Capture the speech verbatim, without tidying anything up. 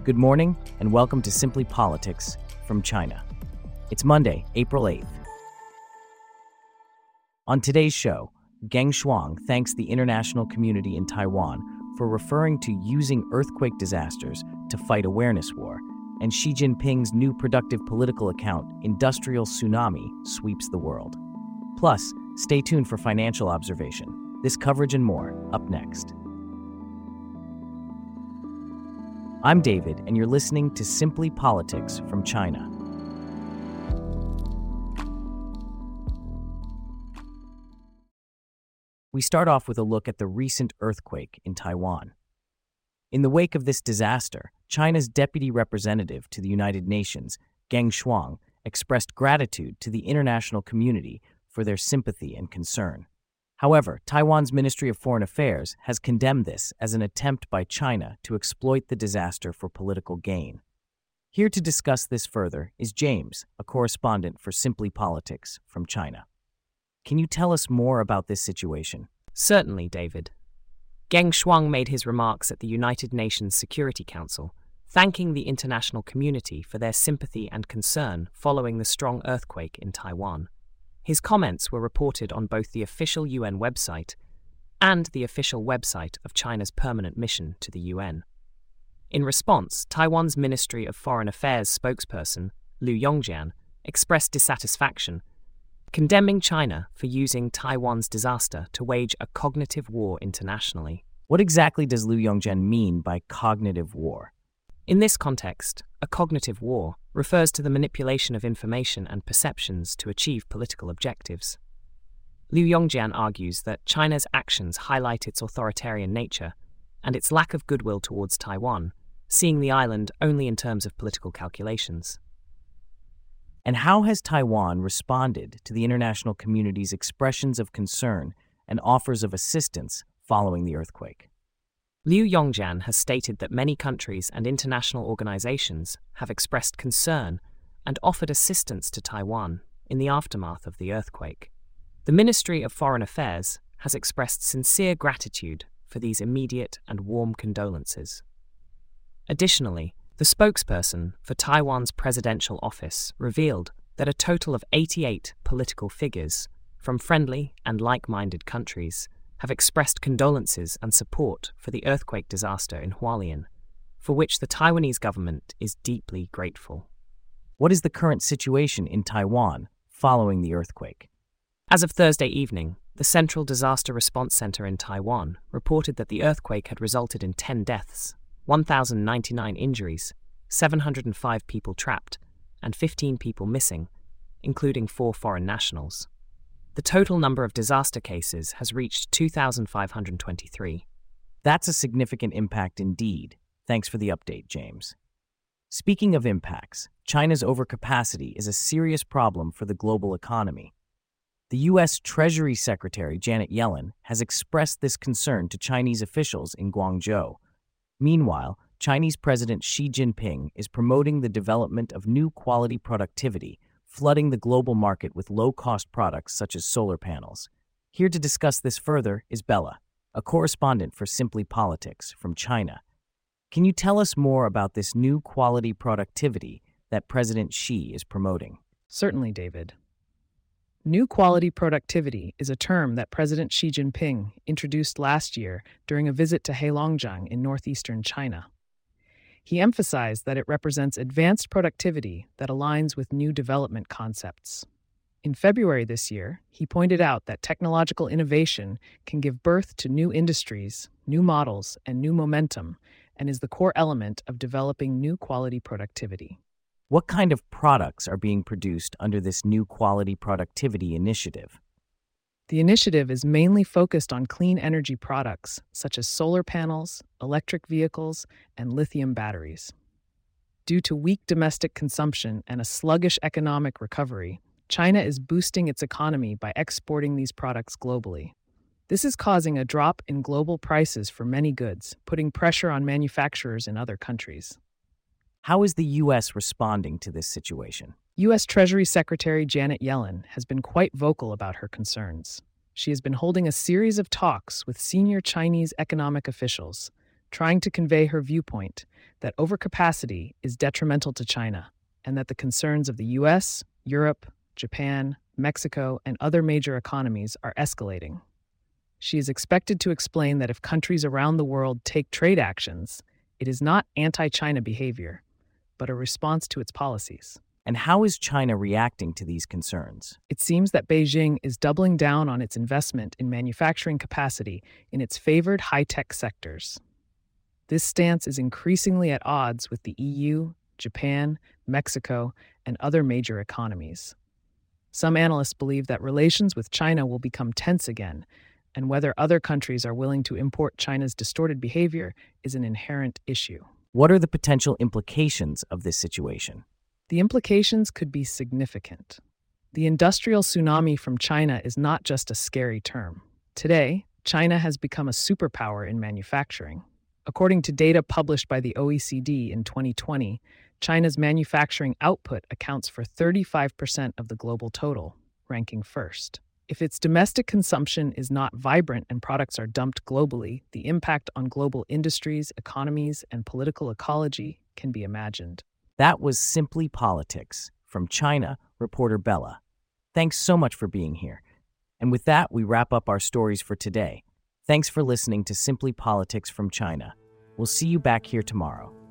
Good morning, and welcome to Simply Politics from China. It's Monday, April eighth. On today's show, Geng Shuang thanks the international community in Taiwan for referring to using earthquake disasters to fight awareness war, and Xi Jinping's new productive political account, Industrial Tsunami, sweeps the world. Plus, stay tuned for financial observation. This coverage and more, up next. I'm David, and you're listening to Simply Politics from China. We start off with a look at the recent earthquake in Taiwan. In the wake of this disaster, China's deputy representative to the United Nations, Geng Shuang, expressed gratitude to the international community for their sympathy and concern. However, Taiwan's Ministry of Foreign Affairs has condemned this as an attempt by China to exploit the disaster for political gain. Here to discuss this further is James, a correspondent for Simply Politics from China. Can you tell us more about this situation? Certainly, David. Geng Shuang made his remarks at the United Nations Security Council, thanking the international community for their sympathy and concern following the strong earthquake in Taiwan. His comments were reported on both the official U N website and the official website of China's permanent mission to the U N. In response, Taiwan's Ministry of Foreign Affairs spokesperson, Liu Yongjian, expressed dissatisfaction, condemning China for using Taiwan's disaster to wage a cognitive war internationally. What exactly does Liu Yongjian mean by cognitive war? In this context, a cognitive war refers to the manipulation of information and perceptions to achieve political objectives. Liu Yongjian argues that China's actions highlight its authoritarian nature and its lack of goodwill towards Taiwan, seeing the island only in terms of political calculations. And how has Taiwan responded to the international community's expressions of concern and offers of assistance following the earthquake? Liu Yongjian has stated that many countries and international organizations have expressed concern and offered assistance to Taiwan in the aftermath of the earthquake. The Ministry of Foreign Affairs has expressed sincere gratitude for these immediate and warm condolences. Additionally, the spokesperson for Taiwan's presidential office revealed that a total of eighty-eight political figures from friendly and like-minded countries have expressed condolences and support for the earthquake disaster in Hualien, for which the Taiwanese government is deeply grateful. What is the current situation in Taiwan following the earthquake? As of Thursday evening, the Central Disaster Response Center in Taiwan reported that the earthquake had resulted in ten deaths, one thousand ninety-nine injuries, seven hundred five people trapped, and fifteen people missing, including four foreign nationals. The total number of disaster cases has reached two thousand five hundred twenty-three. That's a significant impact indeed. Thanks for the update, James. Speaking of impacts, China's overcapacity is a serious problem for the global economy. The U S Treasury Secretary Janet Yellen has expressed this concern to Chinese officials in Guangzhou. Meanwhile, Chinese President Xi Jinping is promoting the development of new quality productivity, flooding the global market with low-cost products such as solar panels. Here to discuss this further is Bella, a correspondent for Simply Politics from China. Can you tell us more about this new quality productivity that President Xi is promoting? Certainly, David. New quality productivity is a term that President Xi Jinping introduced last year during a visit to Heilongjiang in northeastern China. He emphasized that it represents advanced productivity that aligns with new development concepts. In February this year, he pointed out that technological innovation can give birth to new industries, new models, and new momentum, and is the core element of developing new quality productivity. What kind of products are being produced under this new quality productivity initiative? The initiative is mainly focused on clean energy products such as solar panels, electric vehicles, and lithium batteries. Due to weak domestic consumption and a sluggish economic recovery, China is boosting its economy by exporting these products globally. This is causing a drop in global prices for many goods, putting pressure on manufacturers in other countries. How is the U S responding to this situation? U S Treasury Secretary Janet Yellen has been quite vocal about her concerns. She has been holding a series of talks with senior Chinese economic officials, trying to convey her viewpoint that overcapacity is detrimental to China and that the concerns of the U S, Europe, Japan, Mexico, and other major economies are escalating. She is expected to explain that if countries around the world take trade actions, it is not anti-China behavior, but a response to its policies. And how is China reacting to these concerns? It seems that Beijing is doubling down on its investment in manufacturing capacity in its favored high-tech sectors. This stance is increasingly at odds with the E U, Japan, Mexico, and other major economies. Some analysts believe that relations with China will become tense again, and whether other countries are willing to import China's distorted behavior is an inherent issue. What are the potential implications of this situation? The implications could be significant. The industrial tsunami from China is not just a scary term. Today, China has become a superpower in manufacturing. According to data published by the O E C D in twenty twenty, China's manufacturing output accounts for thirty-five percent of the global total, ranking first. If its domestic consumption is not vibrant and products are dumped globally, the impact on global industries, economies, and political ecology can be imagined. That was Simply Politics. From China, reporter Bella. Thanks so much for being here. And with that, we wrap up our stories for today. Thanks for listening to Simply Politics from China. We'll see you back here tomorrow.